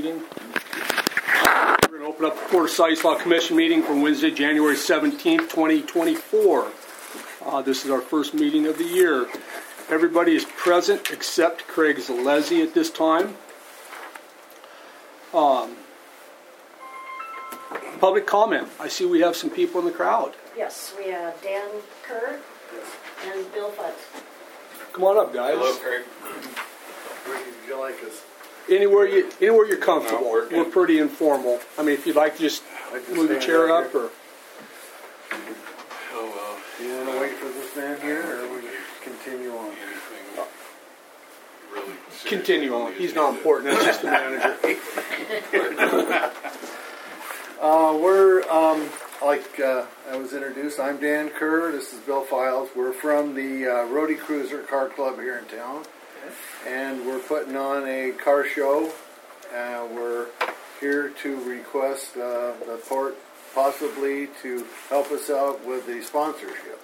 meeting. We're going to open up the Port of Stanislaus Commission meeting from Wednesday, January 17th, 2024. This is our first meeting of the year. Everybody is present except Craig Zalesi at this time. Public comment. I see we have some people in the crowd. Yes, we have Dan Kerr and Bill Fudd. Come on up, guys. Hello, Craig. Where do you like us? Anywhere you're comfortable. No, we're pretty informal. I mean, if you'd like to just move your chair right up here. or... Oh, well. Do you want to wait for this man here, or we continue on? Anything really serious Continue on. He's not important. That's just the manager. I was introduced, I'm Dan Kerr. This is Bill Files. We're from the Roadie Cruiser Car Club here in town. And we're putting on a car show. We're here to request the port possibly to help us out with the sponsorship.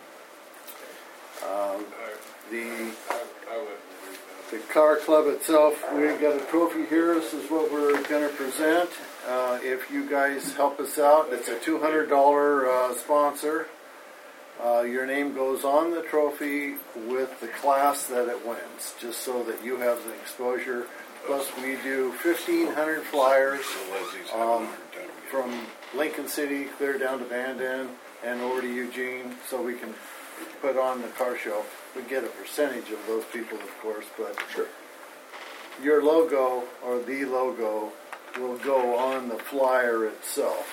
The car club itself, we've got a trophy here. This is what we're going to present. If you guys help us out, it's a $200 sponsor. Your name goes on the trophy with the class that it wins, just so that you have the exposure. Plus, we do 1,500 flyers from Lincoln City clear down to Bandon and over to Eugene, so we can put on the car show. We get a percentage of those people, of course, but Sure. Your logo or the logo will go on the flyer itself.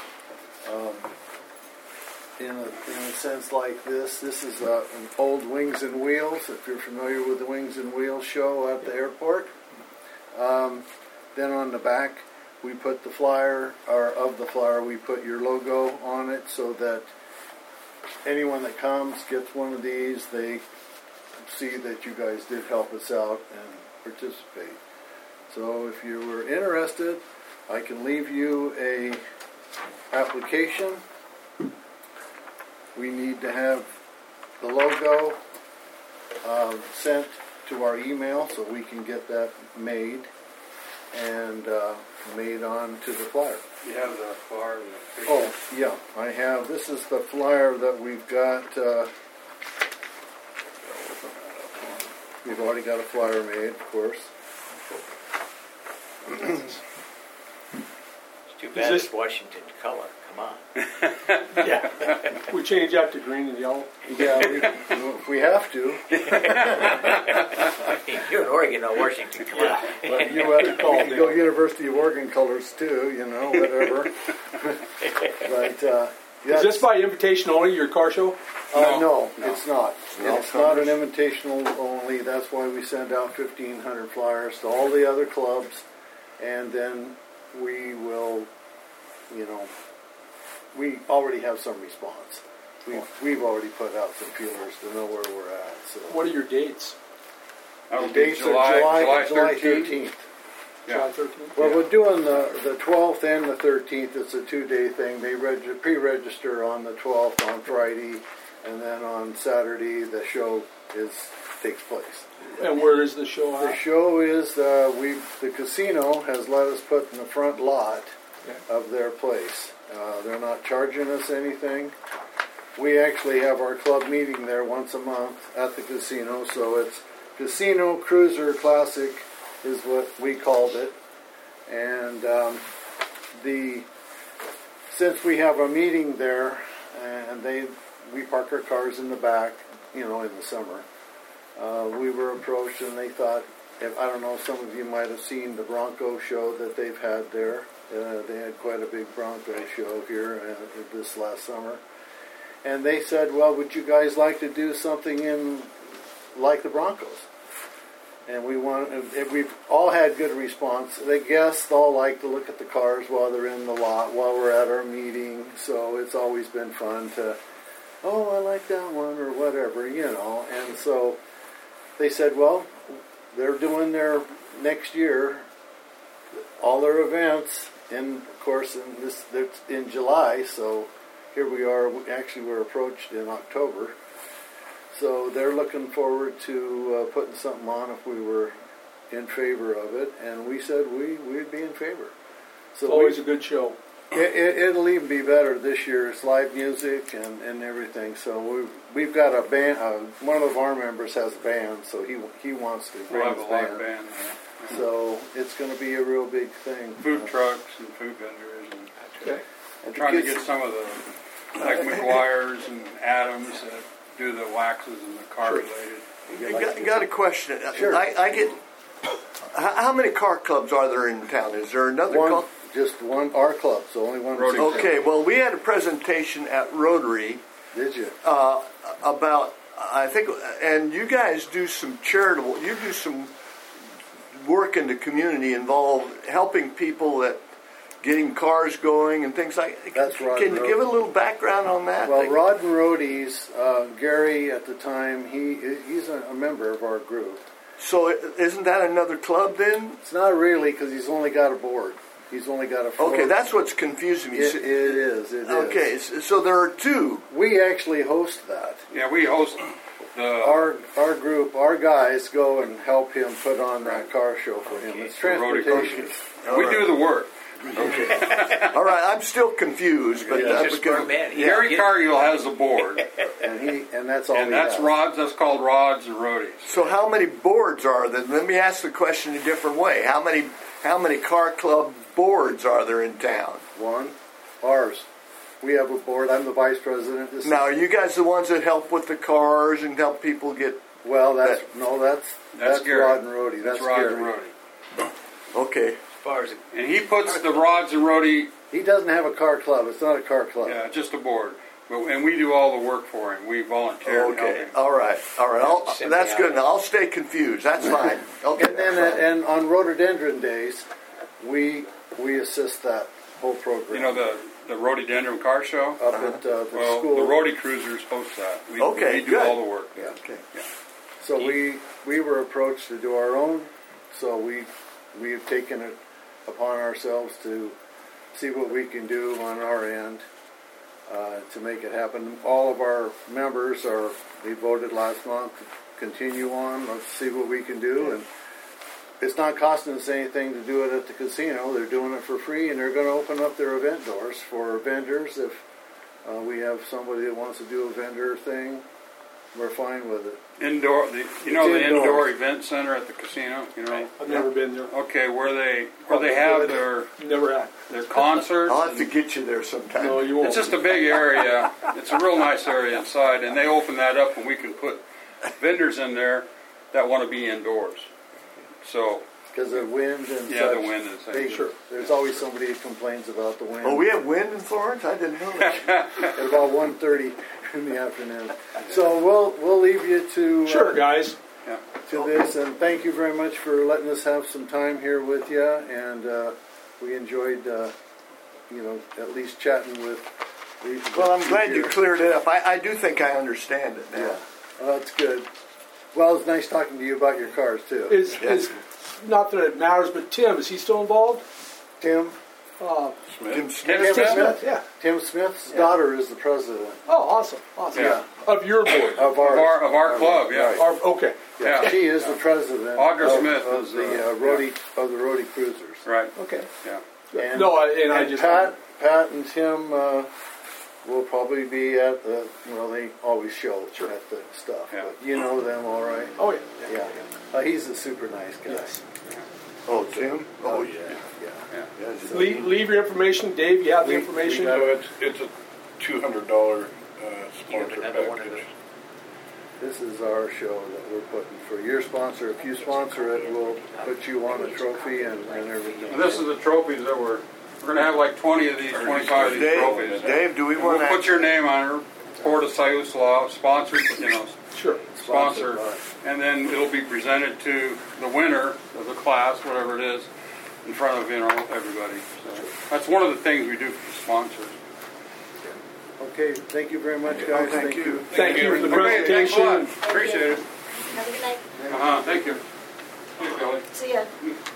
In a sense like this is an old Wings and Wheels, if you're familiar with the Wings and Wheels show at the airport. Then on the back, we put the flyer, or of the flyer, we put your logo on it so that anyone that comes gets one of these. They see that you guys did help us out and participate. So if you were interested, I can leave you a application. We need to have the logo sent to our email so we can get that made and made on to the flyer. You have the flyer and the picture? Oh, yeah, I have. This is the flyer that we've got. We've already got a flyer made, of course. It's too bad it's Washington color. Come on. Yeah. We change that to green and yellow. Yeah, we have to. You're in Oregon, not Washington. Come on. But you can go University of Oregon colors too, whatever. But Is this by invitation only, your car show? No, it's not. It's not an invitational only. That's why we send out 1,500 flyers to all the other clubs, and then we will, we already have some response. We've already put out some feelers to know where we're at. So What are your dates? the dates are July 13th. July 13th? Well, we're doing the 12th and the 13th. It's a 2-day thing. They pre-register on the 12th on Friday, and then on Saturday the show takes place. And where is the show The at? show is the casino has let us put in the front lot of their place. They're not charging us anything. We actually have our club meeting there once a month at the casino, so it's Casino Cruiser Classic is what we called it. And since we have a meeting there, and we park our cars in the back, in the summer, we were approached and they thought, I don't know, some of you might have seen the Bronco show that they've had there. They had quite a big Bronco show here this last summer. And they said, well, would you guys like to do something like the Broncos? And we've all had good response. The guests all like to look at the cars while they're in the lot, while we're at our meeting. So it's always been fun to, I like that one or whatever, And so they said, well, they're doing their next year, all their events, and of course in July. So here we are. Actually, we're approached in October. So they're looking forward to putting something on if we were in favor of it, and we said we'd be in favor. It's So always a good show. it'll even be better this year. It's live music and everything. So we've got a band. One of our members has a band, so he wants to We'll bring have his a live band. band there. So it's going to be a real big thing. Food trucks and food vendors, and Okay. And trying to kids- get some of the, like McGuire's and Adams that do the waxes and the car related. Got a question. Sure. I get. How many car clubs are there in town? Is there another One, club? just one. Our club, so only one. Rotary. Okay, well, we had a presentation at Rotary Did you? about, I think, and you guys do some charitable, you do some work in the community involved helping people that getting cars going and things like that. That's right, Can you Rod. give a little background on that? Well, Rod and Roadies, Gary at the time, he's a member of our group. So isn't that another club then? It's not really because he's only got a board. He's only got a floor. Okay, that's what's confusing me. It is. Okay, so there are two. We actually host that. Yeah, we host the, Our group, our guys go and help him put on that car show for him. It's the Rotary transportation. we do the work. All right, I'm still confused, but Just for a minute. Gary Cargill has the board, And that's all and he that's has. rods, that's called rods and roadies. So how many boards are there? Let me ask the question a different way. How many car club boards are there in town? One, ours. We have a board. I'm the vice president. This Now, are you guys the ones that help with the cars and help people get? well, that's Gary. Rod and Rody. That's rods Gary. and roadie. Okay, As far as And he puts the rods and roadie, He doesn't have a car club. It's not a car club. yeah, just a board. And we do all the work for him. We volunteer and help okay, him. all right. That's good. Now I'll stay confused. That's fine. Okay, And then that's fine. and on rhododendron days, we assist that whole program. You know the rhododendron car show? up at the Well, school. the roadie cruisers host that. Okay, we do good. all the work. Yeah. Okay. So we were approached to do our own. So we have taken it upon ourselves to see what we can do on our end to make it happen. All of our members they voted last month to continue on. Let's see what we can do. And it's not costing us anything to do it at the casino. They're doing it for free, and they're going to open up their event doors for vendors. If we have somebody that wants to do a vendor thing, we're fine with it. Indoor, the indoors. indoor event center at the casino. You know, I've never been there. okay, where they have Never had. their concerts. I'll have to get you there sometime. No, you won't. It's just a big area. It's a real nice area inside, and they open that up, and we can put vendors in there that want to be indoors. So Because of wind and yeah, such. the wind is They, sure. There's always somebody who complains about the wind. Oh, we have wind in Florence? I didn't know that. At about 1:30 in the afternoon. So we'll leave you to Sure, guys. to this, and thank you very much for letting us have some time here with you. And we enjoyed, at least chatting with. Well, I'm glad you cleared it up. I do think I understand it now. Yeah, well, that's good. Well, it's nice talking to you about your cars too. Is not that it matters, but Tim, is he still involved? Tim Tim Smith? Tim Smith? Yeah. Tim Smith's daughter is the president Oh, awesome. Yeah. Of your board. of Of our club, yeah. Right. Okay. Yeah. She is the president Audra of, Smith of is, the Rhodey Cruisers. Right. Okay. Yeah. And, No, I and just Pat and Tim will probably be at the. Well, they always show at the stuff, Yeah. but you know them all right. Oh yeah. Yeah, he's a super nice guy. Yes. Oh, Tim? Oh, yeah. Yeah. Yes. Leave your information, Dave. You have the information. No, it's a $200 You have sponsor another one of package. This is our show that we're putting for your sponsor. If you sponsor it, we'll put you on a trophy and everything. And this is the trophies that we're going to have like 20 of these, 25 of these trophies. Dave, do we And want we'll to put your name on it. Port of Siuslaw, sponsored, Sure. sponsor, Sponsored by. and then it'll be presented to the winner of the class, whatever it is, in front of everybody. So that's one of the things we do for the sponsors. Okay, thank you very much, guys. thank you. Thank you for the Okay, thanks a lot. presentation. Appreciate it. Have a good night. Thank you. Thanks, Billy. See ya.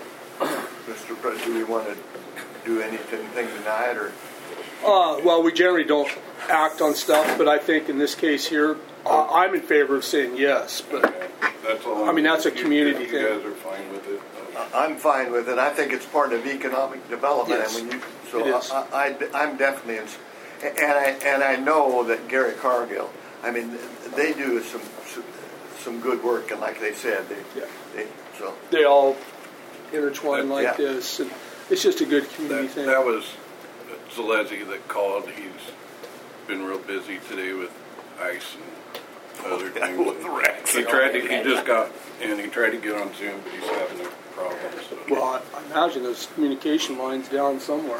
Mr. President, do we want to do anything tonight, or? Well, we generally don't act on stuff, but I think in this case here, I'm in favor of saying yes. But That's all. I mean, that's a community You thing. guys are fine with it. I'm fine with it. I think it's part of economic development. Yes, and when you, it is. so I'm definitely, and I know that Gary Cargill. I mean, they do some good work, and like they said, so They all intertwine like Yeah. this, and it's just a good community thing. That was Zalezzi that called. He's been real busy today with ice and other things. with rats. He tried to get on Zoom, but he's having a problem. So. Well, I imagine there's communication lines down somewhere.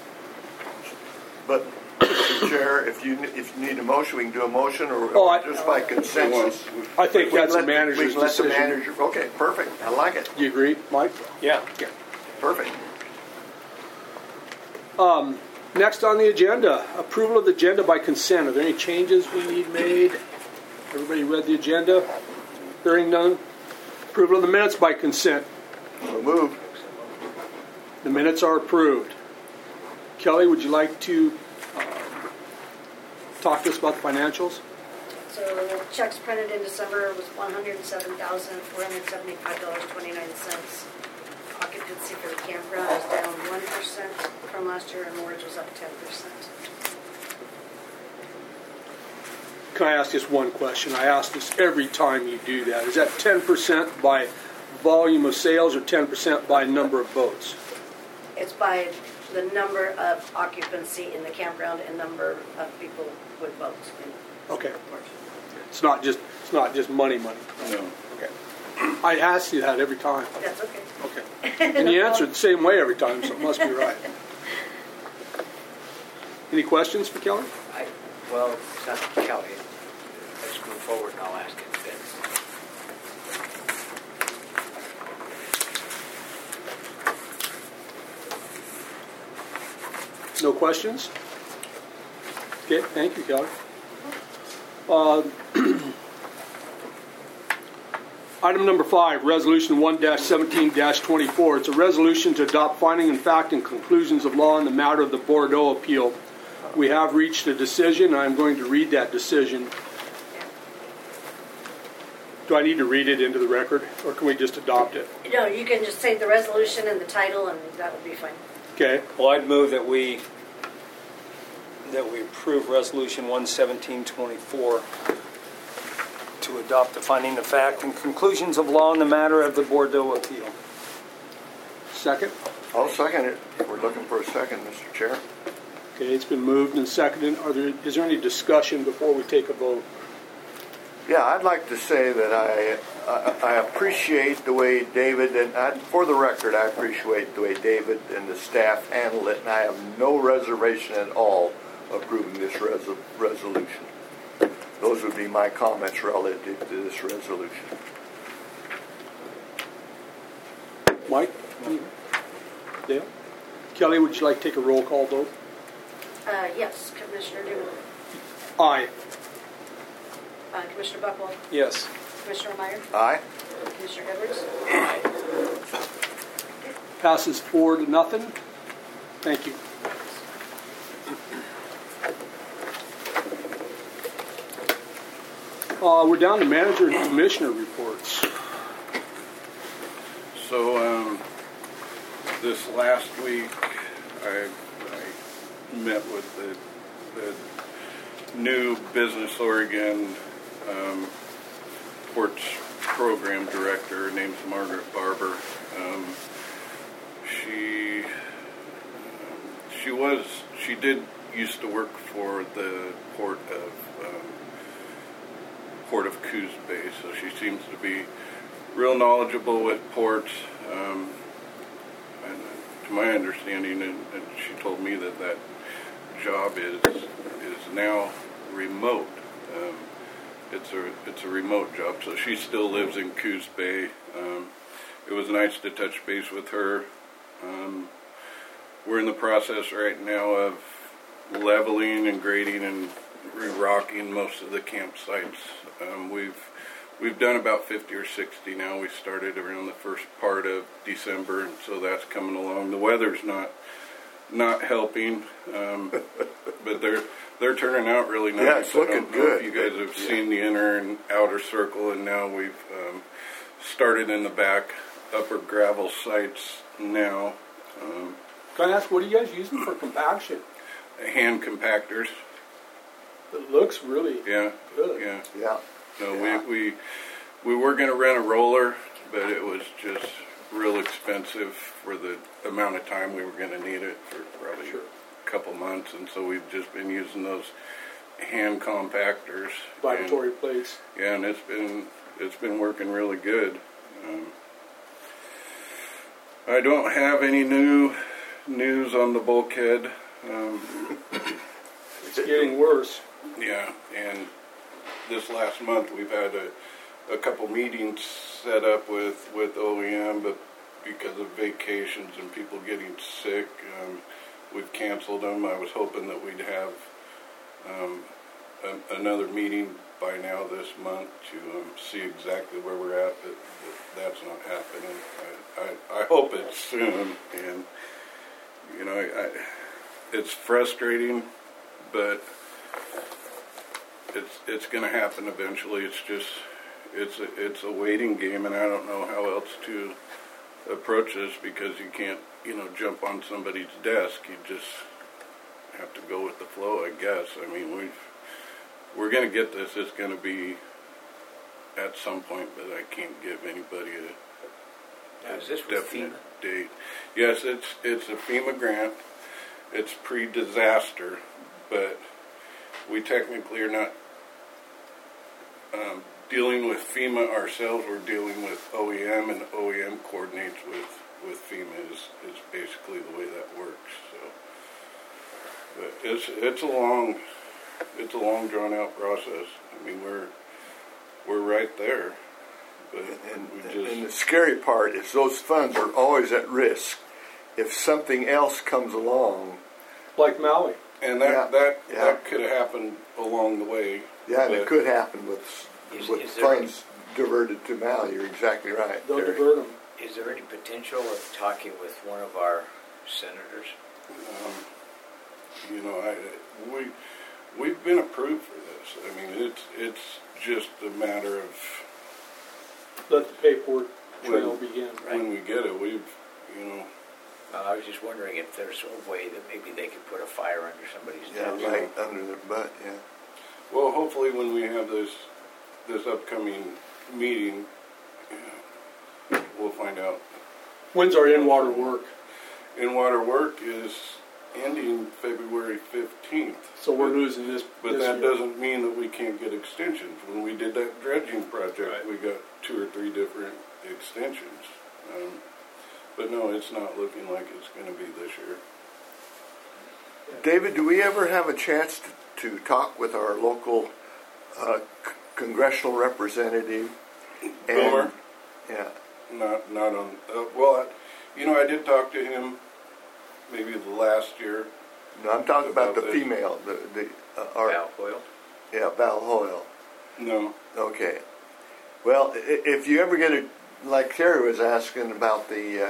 But Mr. Chair, if you need a motion, we can do a motion, or just by consensus. I think We that's the let manager's we let the decision. manager. Okay, perfect. I like it. Do you agree, Mike? Yeah. Perfect. Next on the agenda, approval of the agenda by consent. Are there any changes we need made? Everybody read the agenda? Hearing none. Approval of the minutes by consent. So moved. The minutes are approved. Kelly, would you like to talk to us about the financials? So the checks printed in December was $107,475.29. Occupancy for the campground is down 1% from last year, and mortgage was up 10%. Can I ask just one question? I ask this every time you do that. Is that 10% by volume of sales or 10% by number of boats? It's by the number of occupancy in the campground and number of people with boats. Okay. It's not just money. No. Okay. I ask you that every time. That's okay. Okay. And you answer the same way every time, so it must be right. Any questions for Kelly? Well, it's not Kelly. Let's move forward and I'll ask it then. No questions? Okay, thank you, Kelly. Item number 5, Resolution 1-17-24. It's a resolution to adopt finding in fact and conclusions of law in the matter of the Bordeaux appeal. We have reached a decision. I'm going to read that decision. Do I need to read it into the record, or can we just adopt it? No, you can just say the resolution and the title, and that would be fine. Okay. Well, I'd move that we approve Resolution 11724 to adopt the finding of fact and conclusions of law in the matter of the Bordeaux appeal. Second? I'll second it. We're looking for a second, Mr. Chair. Okay, it's been moved and seconded. Is there any discussion before we take a vote? Yeah, I'd like to say that I appreciate the way David, and for the record, I appreciate the way David and the staff handled it, and I have no reservation at all approving this resolution. Those would be my comments relative to this resolution. Mike? Dale? Kelly, would you like to take a roll call vote? Yes, Commissioner Newman. Aye. Commissioner Buckwald. Yes. Commissioner Meyer. Aye. Commissioner Edwards. Passes 4-0. Thank you. We're down to manager and commissioner reports. So this last week, I met with the new Business Oregon Ports Program Director. Her name's Margaret Barber. She did used to work for the Port of Coos Bay, so she seems to be real knowledgeable with ports. And to my understanding, and she told me that job is now remote. It's a remote job, so she still lives in Coos Bay. It was nice to touch base with her. We're in the process right now of leveling and grading and re-rocking most of the campsites. We've done about 50 or 60 now. We started around the first part of December, and so that's coming along. The weather's not helping, but they're turning out really nice. Yeah, it's looking I don't know good. if you guys have seen the inner and outer circle, and now we've started in the back. upper gravel sites now. Can I ask, what are you guys using for compaction? Hand compactors. It looks really Yeah. good. Yeah. Yeah. No, Yeah. we were going to rent a roller, but it was just real expensive for the amount of time we were going to need it for probably Sure. a couple months, and so we've just been using those hand compactors. Vibratory plates. Yeah, and it's been working really good. I don't have any new news on the bulkhead. It's getting worse. Yeah, and this last month we've had a couple meetings set up with OEM, but because of vacations and people getting sick, we've canceled them. I was hoping that we'd have another meeting by now this month to see exactly where we're at, but that's not happening. I hope it's soon, and you know, it's frustrating, but it's going to happen eventually. It's just it's a waiting game, and I don't know how else to approach this because you can't jump on somebody's desk. You just have to go with the flow, I guess. I mean, we're going to get this. It's going to be at some point, but I can't give anybody Now, a is this with definite FEMA? date. Yes, it's a FEMA grant. It's pre-disaster, but we technically are not dealing with FEMA ourselves. We're dealing with OEM, and OEM coordinates with FEMA is basically the way that works. So, but it's a long drawn out process. I mean, we're right there, but And the scary part is those funds are always at risk if something else comes along. Like Maui. and Yeah. that could have happened along the way. Yeah, and but it could happen with Is there funds diverted to Maui. You're exactly right. They'll Terry. divert them. Is there any potential of talking with one of our senators? We've been approved for this. I mean, it's just a matter of Let the paperwork trail begin. when we get it. I was just wondering if there's a way that maybe they could put a fire under somebody's Yeah, desk. right under their butt. Yeah. Well, hopefully when we have this upcoming meeting, we'll find out. When's our in-water work? In-water work is ending February 15th. So we're losing this. But this that year. doesn't mean that we can't get extensions. When we did that dredging project, we got 2 or 3 different extensions. But no, it's not looking like it's going to be this year. David, do we ever have a chance to talk with our local congressional representative? Boomer? Yeah. Not on. I did talk to him maybe the last year. No, I'm talking about the About this. female. Val Hoyle? Yeah, Val Hoyle. No. Okay. Well, if you ever get like Terry was asking about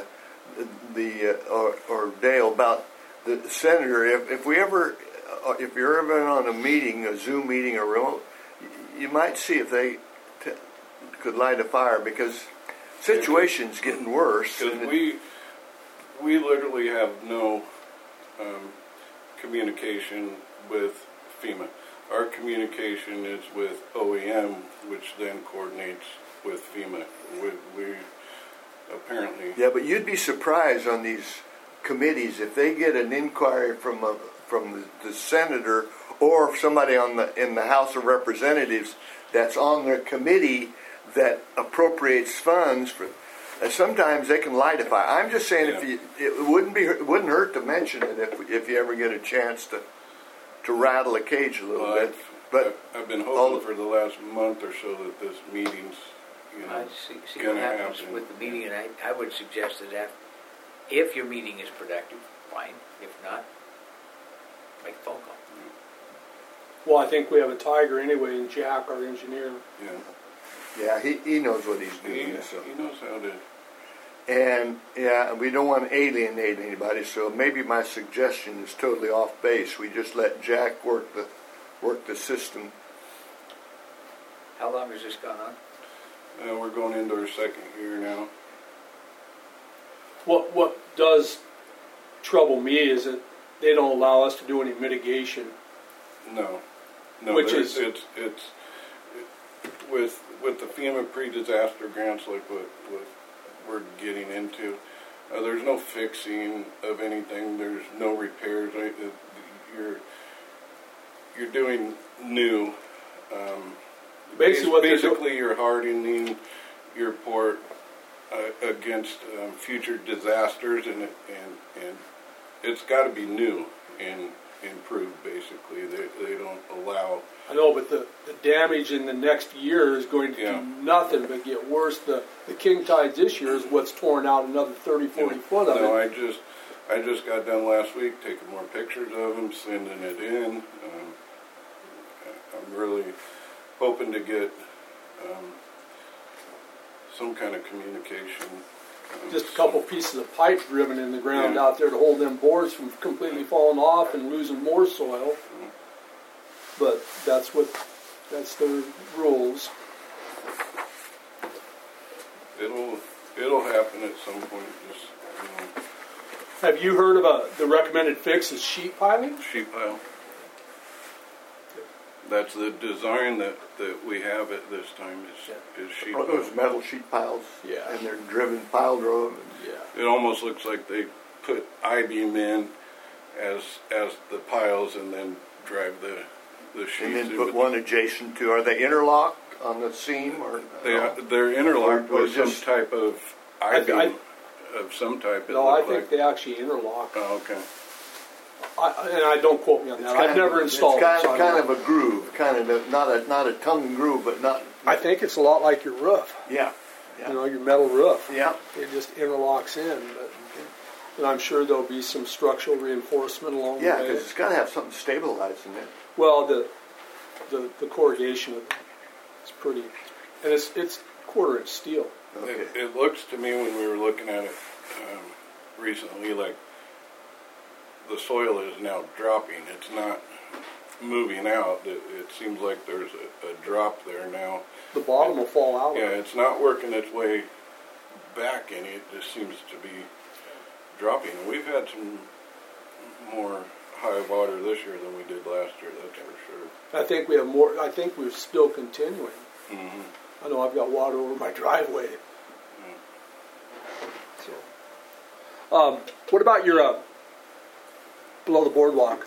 or Dale about the senator, if you're ever on a meeting, a Zoom meeting or remote, you might see if they could light a fire because situation's getting worse. Because we literally have no communication with FEMA. Our communication is with OEM, which then coordinates with FEMA. We apparently. Yeah, but you'd be surprised on these committees if they get an inquiry from the senator or somebody in the House of Representatives that's on their committee that appropriates funds for. Sometimes they can light a fire. I'm just saying it wouldn't hurt to mention it if you ever get a chance to rattle a cage a little bit. But I've been hoping for the last month or so that this meeting's I see what gonna happens happen. with the meeting, and I would suggest that if your meeting is productive, fine. If not, make a phone call. Well, I think we have a tiger anyway in Jack, our engineer. yeah, he knows what he's doing. He knows how to. And we don't want to alienate anybody. So maybe my suggestion is totally off base. We just let Jack work the system. How long has this gone on? We're going into our second year now. What does trouble me is that they don't allow us to do any mitigation. No, Which there's- is- it's with the FEMA pre-disaster grants like what we're getting into. There's no fixing of anything. There's no repairs. You're doing new. Basically, you're hardening your port against future disasters, and it's got to be new and improved. Basically, they don't allow. I know, but the damage in the next year is going to Yeah. do nothing but get worse. The king tides this year is what's torn out another 30, 40 foot of No, it. I just got done last week taking more pictures of them, sending it in. I'm really hoping to get some kind of communication. Just a couple pieces of pipe driven in the ground Yeah. out there to hold them boards from completely falling off and losing more soil. But that's their rules. It'll happen at some point. Just Have you heard of the recommended fix is sheet piling? sheet pile. That's the design that we have at this time is sheet Or pile. those metal sheet piles. Yeah. And they're driven pile drove. Yeah. It almost looks like they put I-beam in as the piles and then drive the sheets And then in. put But one adjacent to. Are they interlocked on the seam or? they're interlocked Or with some just- type of I- I-beam of some type. It No, I looked think like. they actually interlock. Oh, okay. And I don't quote me on that. I've never installed It's it. so I kind don't of a groove, kind of not a tongue groove, but not. I think it's a lot like your roof. Yeah. You know, your metal roof. Yeah. It just interlocks in. And I'm sure there'll be some structural reinforcement along Yeah, the way. because it's got to have something stabilizing it. Well, the corrugation of it is pretty, and it's quarter-inch steel. Okay. It looks to me when we were looking at it recently like the soil is now dropping. It's not moving out. It seems like there's a drop there now. The bottom will fall out. Yeah, of it. it's not working its way back any. It just seems to be dropping. And we've had some more high water this year than we did last year, that's for sure. I think we have more. I think we're still continuing. Mm-hmm. I know I've got water over my driveway. So, what about your below the boardwalk?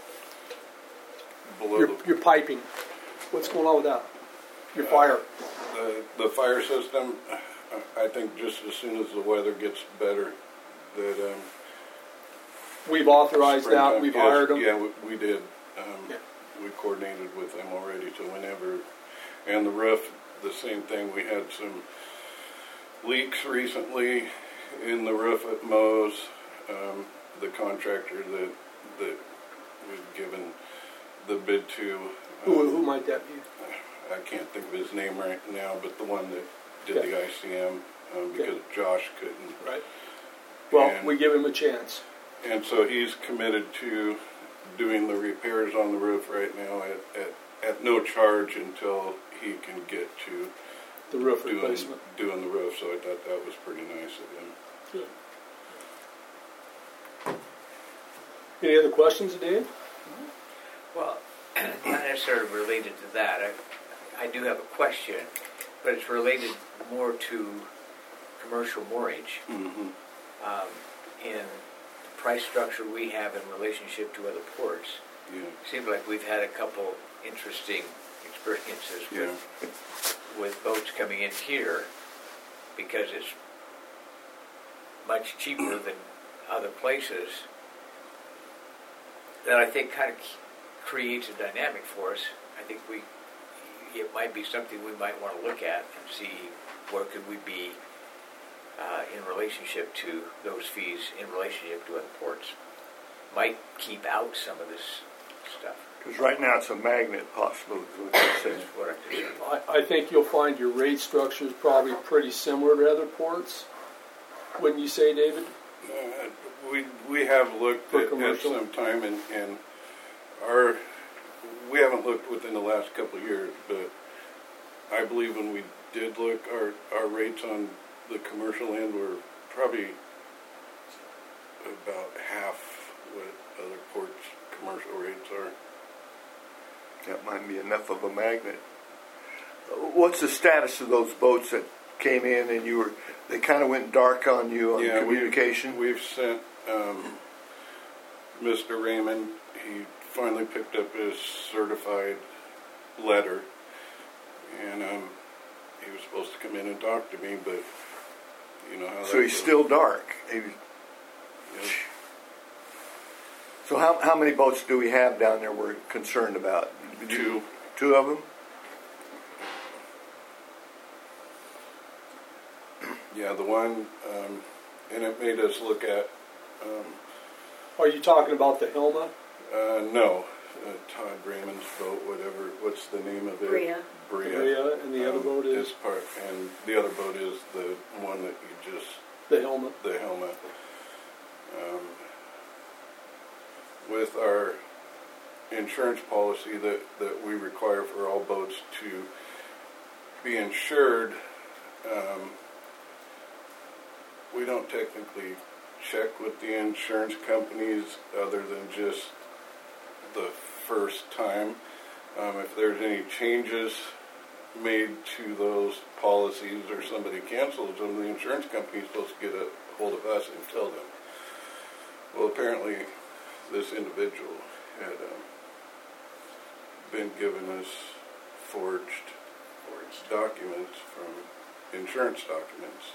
Below Your piping. What's going on with that? Your fire. the fire system, I think just as soon as the weather gets better, that We've authorized that. springtime- We've yes, hired them. Yeah, we did. Yeah. We coordinated with them already, so whenever, and the roof, the same thing. We had some leaks recently in the roof at Moe's. The contractor that we've given the bid to. Who might that be? I can't think of his name right now, but the one that did Okay. the ICM because Josh couldn't. Right. Well, And- we give him a chance. And so he's committed to doing the repairs on the roof right now at no charge until he can get to The roof replacement. doing the roof. So I thought that was pretty nice of him. Good. Any other questions, Dave? Well, not necessarily related to that. I do have a question, but it's related more to commercial moorage. Mm-hmm. In the price structure we have in relationship to other ports, Yeah. it seems like we've had a couple interesting experiences Yeah. with boats coming in here because it's much cheaper than other places. That I think kind of creates a dynamic for us. I think it might be something we might want to look at and see where could we be in relationship to those fees, in relationship to other ports. Might keep out some of this stuff. Because right now it's a magnet, possibly, is what you're saying. That's what I'm concerned. I think you'll find your rate structure is probably pretty similar to other ports. Wouldn't you say, David? We have looked For at commercial? some time, and we haven't looked within the last couple of years, but I believe when we did look, our rates on the commercial end were probably about half what other ports' commercial rates are. That might be enough of a magnet. What's the status of those boats that came in and they kind of went dark on you on communication? We've sent Mr. Raymond, he finally picked up his certified letter, and he was supposed to come in and talk to me, but you know how that So he's goes. still dark. Yep. So how many boats do we have down there we're concerned about? Two. Two of them? Yeah, the one, and it made us look at, Are you talking about the Hilma? no, Todd Raymond's boat, what's the name of it? Bria. Bria, and the other boat is? And the other boat is the one that you just, The Hilma. the helmet. With our insurance policy that we require for all boats to be insured, we don't technically check with the insurance companies other than just the first time. If there's any changes made to those policies or somebody cancels them, the insurance company is supposed to get a hold of us and tell them. Well, apparently this individual had been given us forged documents from insurance documents,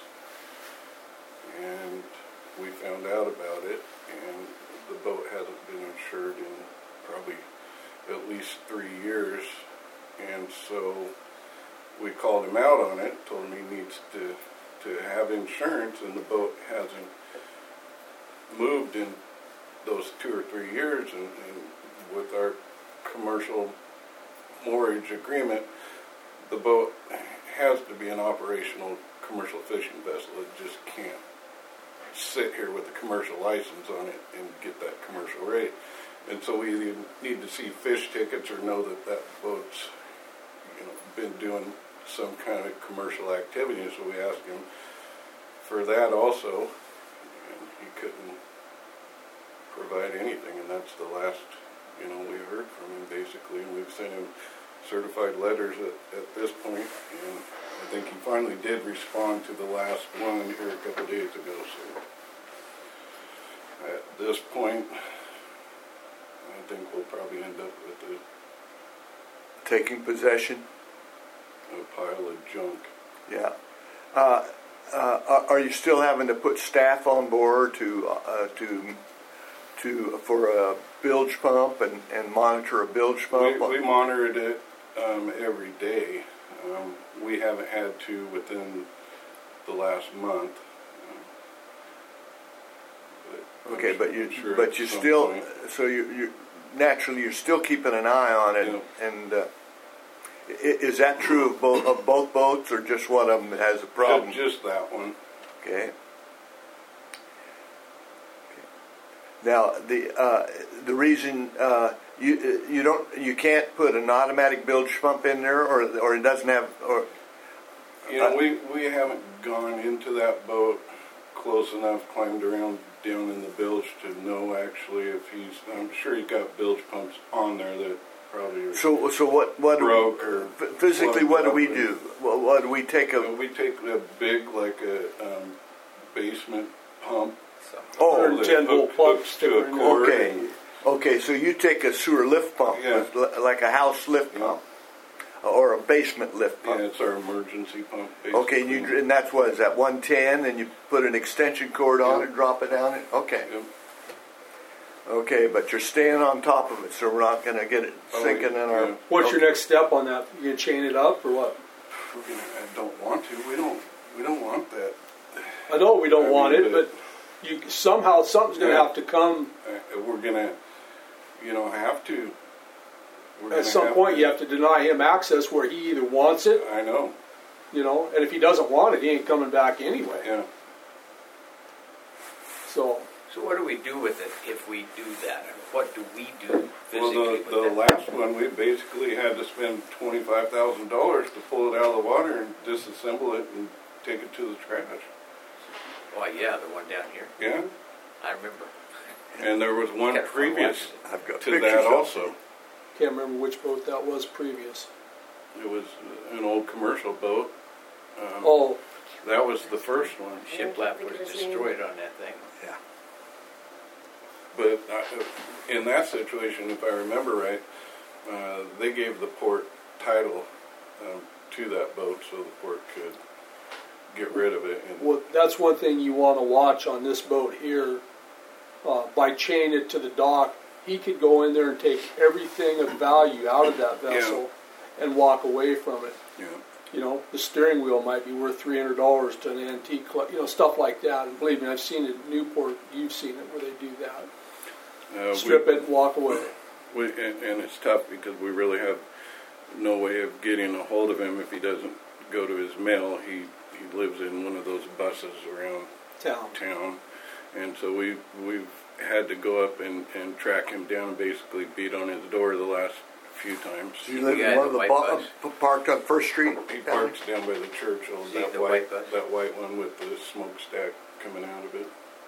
and we found out about it, and the boat hasn't been insured in probably at least 3 years, and so we called him out on it, told him he needs to have insurance, and the boat hasn't moved in those 2 or 3 years, and with our commercial moorage agreement, the boat has to be an operational commercial fishing vessel. It just can't sit here with a commercial license on it and get that commercial rate. And so we either need to see fish tickets or know that that boat's been doing some kind of commercial activity. So we asked him for that also, and he couldn't provide anything, and that's the last we heard from him basically. And we've sent him certified letters at this point, and I think he finally did respond to the last one here a couple days ago. So at this point, I think we'll probably end up with Taking possession? a pile of junk. Yeah. Are you still having to put staff on board for a bilge pump and monitor a bilge pump? We monitored it every day. We haven't had to within the last month. Okay, but I'm sure you at some still point. so you naturally you're still keeping an eye on it. Yeah. And is that true of both boats, or just one of them has a problem? Just that one. Okay. Now the reason you can't put an automatic bilge pump in there, or it doesn't have, or we haven't gone into that boat close enough, climbed around down in the bilge to know actually if I'm sure he's got bilge pumps on there that probably are so what broke or physically what do we plugged up. do? What do we take We take a big basement pump. Oh, 110 volt plug sticker in there. okay. Okay, so you take a sewer lift pump, Yeah. like a house lift Yeah. pump, or a basement lift pump. Yeah, it's our emergency pump. Okay, basically. and that's what is that 110, and you put an extension cord on Yeah. it, drop it down it. Okay, Yep. okay, but you're staying on top of it, so we're not going to get it sinking in our. Yeah. What's your next step on that? You gonna chain it up or what? I don't want to. We don't want that. I know we don't I want mean, it, but you somehow something's gonna Yeah. have to come. We're gonna, have to. We're At gonna some point, you have to deny him access where he either wants it, I know. and if he doesn't want it, he ain't coming back anyway. Yeah. So, So what do we do with it if we do that? What do we do Well, physically the with it? last one, we basically had to spend $25,000 to pull it out of the water and disassemble it and take it to the trash. Oh yeah, the one down here. Yeah. I remember. And there was one Kept on previous watching I've got to pictures that of it. also. Can't remember which boat that was previous. It was an old commercial boat. Oh, That was the first one. Shiplap was destroyed on that thing. Yeah. But in that situation, if I remember right, they gave the port title to that boat so the port could get rid of it. And well, that's one thing you want to watch on this boat here. By chaining it to the dock, he could go in there and take everything of value out of that vessel and walk away from it. yeah. You know, the steering wheel might be worth $300 to an antique, stuff like that. And believe me, I've seen it in Newport. You've seen it where they do that. Strip it and walk away. And it's tough because we really have no way of getting a hold of him if he doesn't go to his mail. He lives in one of those buses around town. And so we've had to go up and track him down, basically beat on his door the last few times. Do you live Yeah, in one of the the white bus. parked on First Street? He parks down by the church, See that the white bus? that white one with the smokestack coming out of it.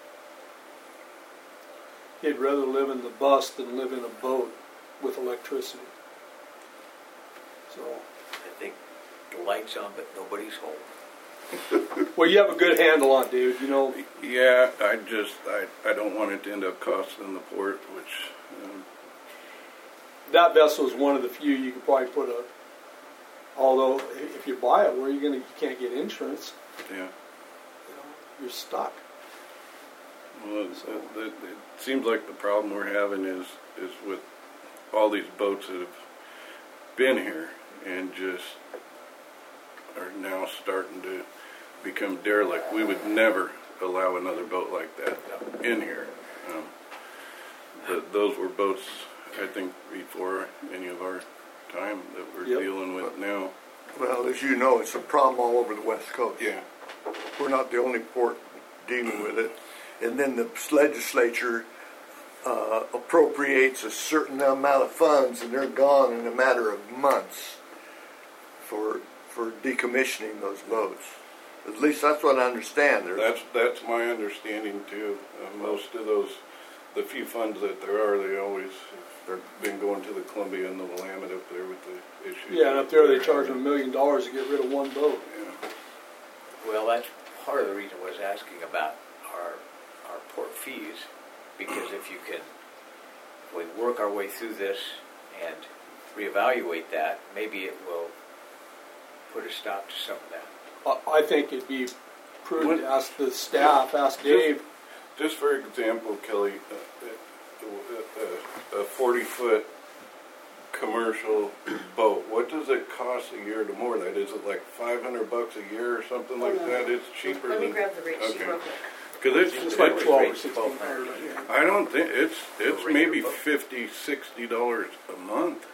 He'd rather live in the bus than live in a boat with electricity. So, I think the light's on, but nobody's home. well, you have a good handle on it, David. You know, Yeah, I don't want it to end up costing the port, which that vessel is one of the few you could probably put a. Although, if you buy it, where are you going to? You can't get insurance. yeah. You know, you're stuck. Well, it seems like the problem we're having is with all these boats that have been here and just are now starting to become derelict. We would never allow another boat like that in here. Those were boats, I think, before any of our time that we're dealing with now. Well, as you know, it's a problem all over the West Coast. Yeah. We're not the only port dealing with it. And then the legislature appropriates a certain amount of funds, and they're gone in a matter of months for decommissioning those boats. At least that's what I understand. That's my understanding too. Most of those, the few funds that there are, they've been going to the Columbia and the Willamette up there with the issues. Yeah, and up there they charge them $1 million to get rid of one boat. Yeah. Well, that's part of the reason I was asking about our port fees, because if we work our way through this and reevaluate that, maybe it will put a stop to some of that. I think it'd be prudent to ask the staff, ask Dave. Just for example, Kelly, a 40-foot commercial boat, what does it cost a year to moor that? Is it like $500 a year or something like that? It's cheaper Let me than... grab the rate sheet Okay. real quick. Because It's like $1,200 or $1,600. I don't think, it's maybe $50, $60 a month.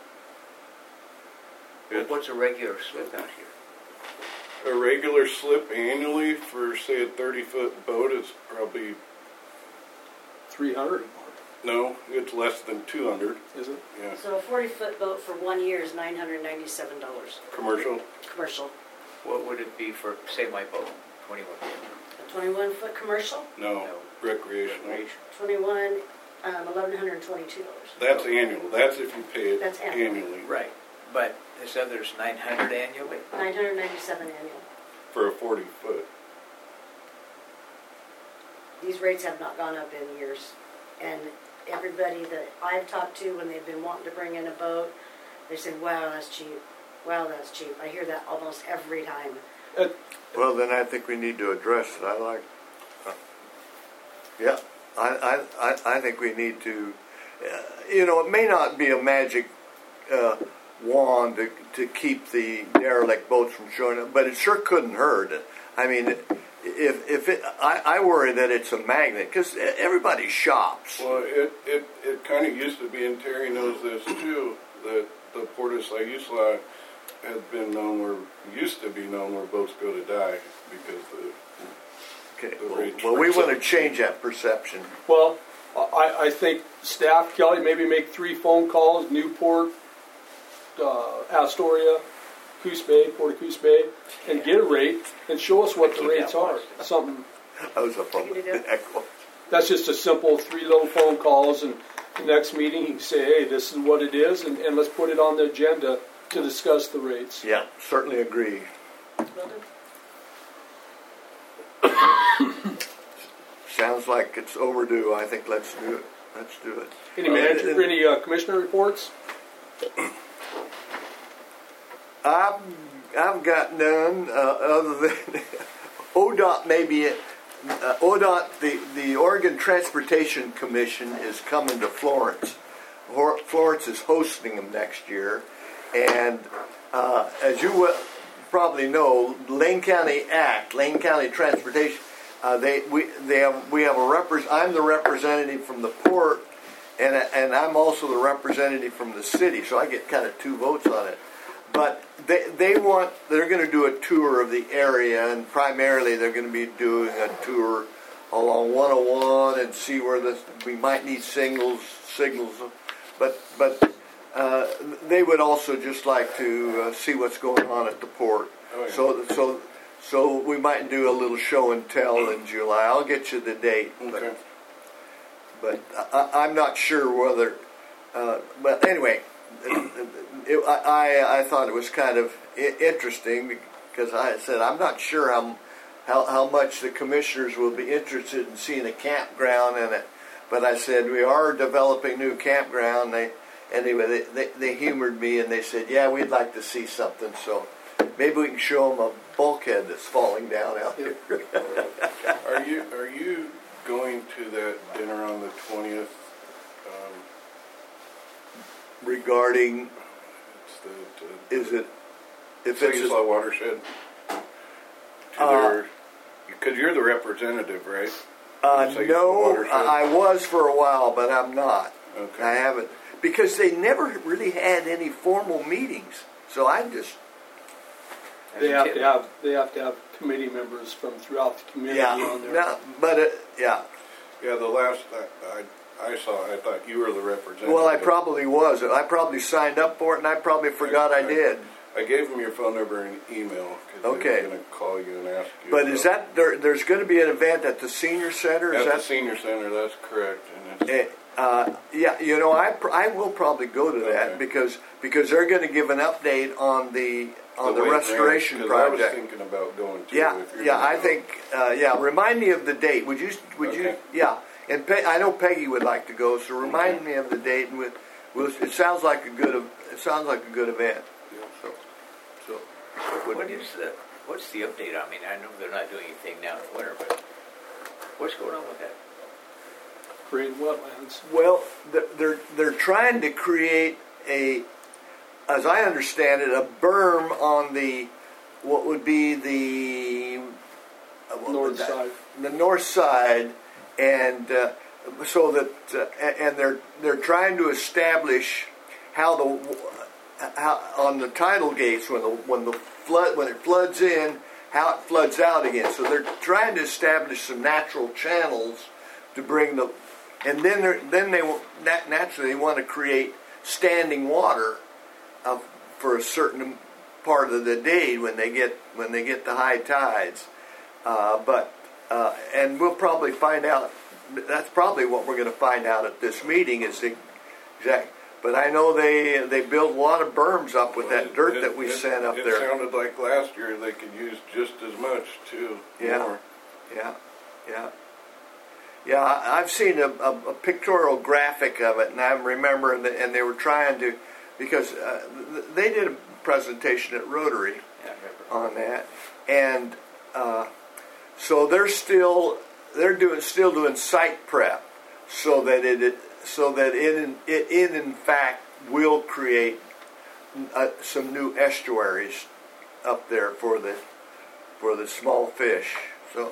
Well, what's a regular slip out here? A regular slip annually for, say, a 30-foot boat is probably, $300 a month, no, it's less than 200. is it? Yeah. So a 40-foot boat for 1 year is $997. Commercial? Commercial. What would it be for, say, my boat, 21? A 21-foot commercial, No, recreational. Recreation. 21, $1,122. That's annual. That's if you pay it That's annual. annually. Right, but this other's 900 annually. $997 annual. For a 40-foot. These rates have not gone up in years. And everybody that I've talked to when they've been wanting to bring in a boat, they said, wow, that's cheap. Wow, that's cheap. I hear that almost every time. Well, then I think we need to address it. I think we need to, it may not be a magic wand to keep the derelict boats from showing up, but it sure couldn't hurt. I mean, I worry that it's a magnet, because everybody shops. Well, it kind of used to be, and Terry knows this too, that the Port of Siuslaw had been known, or used to be known, where boats go to die because Well, we want to change that perception. Well, I think staff, Kelly, maybe make 3 phone calls, Newport, Astoria, Coos Bay, Port of Coos Bay, and get a rate and show us what the rates are. Something. I was up on the deck. that's just a simple 3 little phone calls, and the next meeting you can say, hey, this is what it is, and let's put it on the agenda to discuss the rates. Yeah, certainly agree. Sounds like it's overdue. I think let's do it. Let's do it. Any commissioner reports? I've got none other than ODOT. Maybe it. ODOT, the Oregon Transportation Commission, is coming to Florence. Florence is hosting them next year, and as you probably know, Lane County Transportation. We have a I'm the representative from the port, and I'm also the representative from the city, so I get kind of 2 votes on it. But they're going to do a tour of the area, and primarily they're going to be doing a tour along 101 and see where we might need signals. But they would also just like to see what's going on at the port. Oh, yeah. So we might do a little show and tell in July. I'll get you the date. Okay. But I'm not sure whether. But anyway, I thought it was kind of interesting because I said I'm not sure how much the commissioners will be interested in seeing a campground in it. But I said we are developing new campground. They humored me and they said, yeah, we'd like to see something. So maybe we can show them a bulkhead that's falling down out here. Are you going to that dinner on the 20th? Regarding, is it if it's Sigislaw Watershed? Because you're the representative, right? No, I was for a while, but I'm not. Okay. I haven't because they never really had any formal meetings. So I just They have to have committee members from throughout the community on there. Yeah. The last I saw, I thought you were the representative. Well, I probably was. I probably signed up for it, and I probably forgot I did. I gave them your phone number and email because they were going to call you and ask you. But is that there's going to be an event at the senior center? At the senior center, that's correct. And I will probably go to that because they're going to give an update on the restoration project. I was thinking about going to. I think. Remind me of the date. Would you? Yeah. And I know Peggy would like to go, so remind me of the date. And it sounds like a good event. Yeah. So. What's the update? I mean, I know they're not doing anything now in the winter, but what's going on with that? Creating wetlands. Well, they're trying to create as I understand it, a berm on what would be the north side. The north side, and so that and they're trying to establish how on the tidal gates when it floods in, how it floods out again. So they're trying to establish some natural channels to bring and then they naturally want to create standing water for a certain part of the day when they get the high tides. And we'll probably find out. That's probably what we're going to find out at this meeting is the exact. But I know they built a lot of berms up with that dirt that we sent up there. It sounded like last year they could use just as much too. Yeah, more. Yeah. I've seen a pictorial graphic of it, and I remember, and they were trying to, because they did a presentation at Rotary on that, and so they're still doing site prep, so that it in fact will create some new estuaries up there for the small fish. So.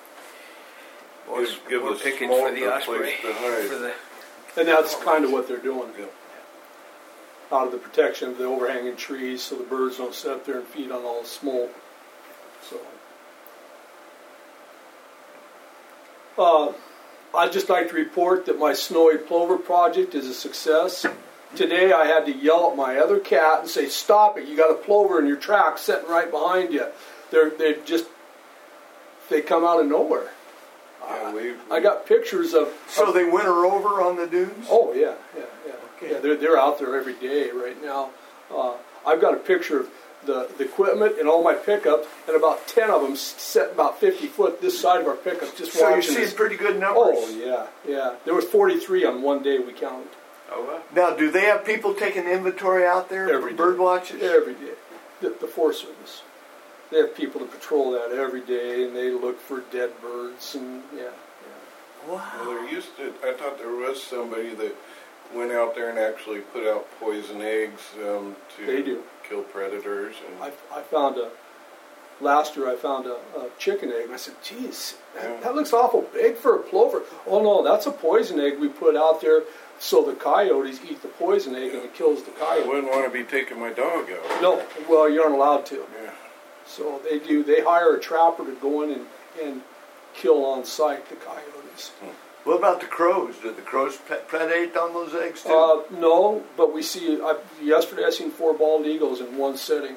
Give more us pickings small for the osprey. And that's kind of what they're doing. Yeah. Out of the protection of the overhanging trees so the birds don't sit up there and feed on all the smoke. So, I'd just like to report that my snowy plover project is a success. Today I had to yell at my other cat and say, stop it, you got a plover in your track sitting right behind you. They come out of nowhere. I got pictures of. So they winter over on the dunes? Oh yeah. Okay. Yeah, they're out there every day right now. I've got a picture of the equipment and all my pickups, and about 10 of them set about 50 foot this side of our pickups. Just So you're watching seeing this. pretty good numbers? Oh yeah. There was 43 on one day we counted. Oh, well. Now, do they have people taking inventory out there Every for day. bird watches? Every day. The Forest Service. They have people to patrol that every day, and they look for dead birds, and yeah. Wow. Well, there used to. I thought there was somebody that went out there and actually put out poison eggs They to do. kill predators. And I found last year I found a chicken egg, and I said, geez, Yeah. that looks awful big for a plover. Oh no, that's a poison egg we put out there so the coyotes eat the poison egg and it kills the I coyote. wouldn't want to be taking my dog out. No, well, you aren't allowed to. Yeah. So they do. They hire a trapper to go in and kill on site the coyotes. What about the crows? Did the crows predate on those eggs too? No, but we see. Yesterday I seen 4 bald eagles in one sitting.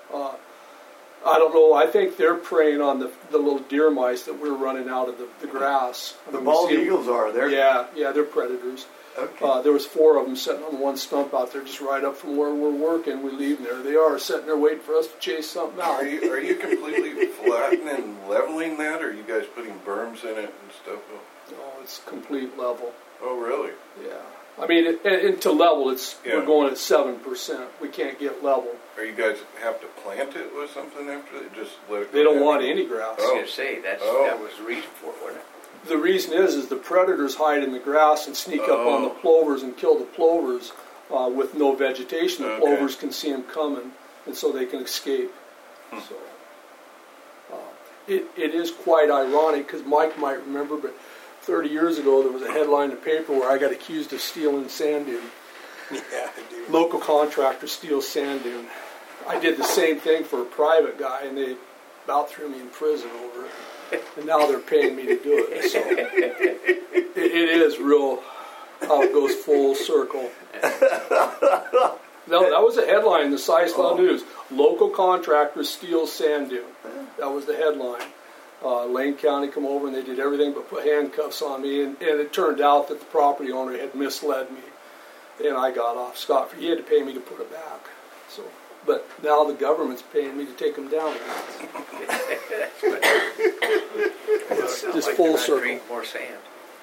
I don't know. I think they're preying on the little deer mice that we're running out of the grass. I The mean, we bald see 'em- eagles are there? Yeah, they're predators. Okay. There was 4 of them sitting on one stump out there, just right up from where we're working. We leave them there. They are sitting there waiting for us to chase something out. Are you completely flattening and leveling that, or are you guys putting berms in it and stuff? No, it's complete level. Oh, really? Yeah. I mean, and to level, Yeah. we're going at 7%. We can't get level. Or you guys have to plant it with something after they just let it go They don't down? want any grass. I was going to say, that was the reason for it, wasn't it? The reason is the predators hide in the grass and sneak up on the plovers and kill the plovers with no vegetation. The Okay. plovers can see them coming, and so they can escape. So it is quite ironic, because Mike might remember, but 30 years ago there was a headline in the paper where I got accused of stealing sand dune. Yeah, I do. Local contractor steals sand dune. I did the same thing for a private guy, and they about threw me in prison over it. And now they're paying me to do it. So it is real how it goes full circle. No, that was a headline in the Sislaw News. Local contractor steals sand dune. That was the headline. Lane County come over and they did everything but put handcuffs on me. And it turned out that the property owner had misled me. And I got off scot-free. He had to pay me to put it back. So, but now the government's paying me to take them down. It's Sounds just like full they're not circle. creating more sand.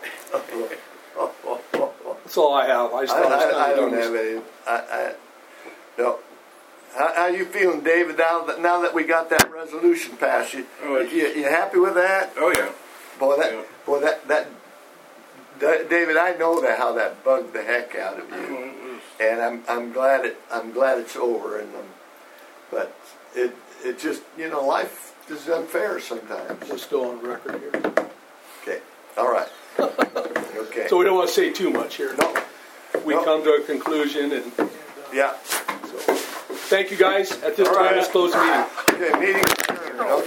That's all I have. I don't have any. No. How you feeling, David? Now that we got that resolution passed, you happy with that? Oh, yeah. Boy, David, I know how that bugged the heck out of you, and I'm glad it's over. But it just, life is unfair sometimes. We're still on record here. Okay, all right. Okay. So we don't want to say too much here. No. We come to a conclusion, and Yeah. so thank you guys. At this All time, right. let's close the meeting. Okay, meeting adjourned.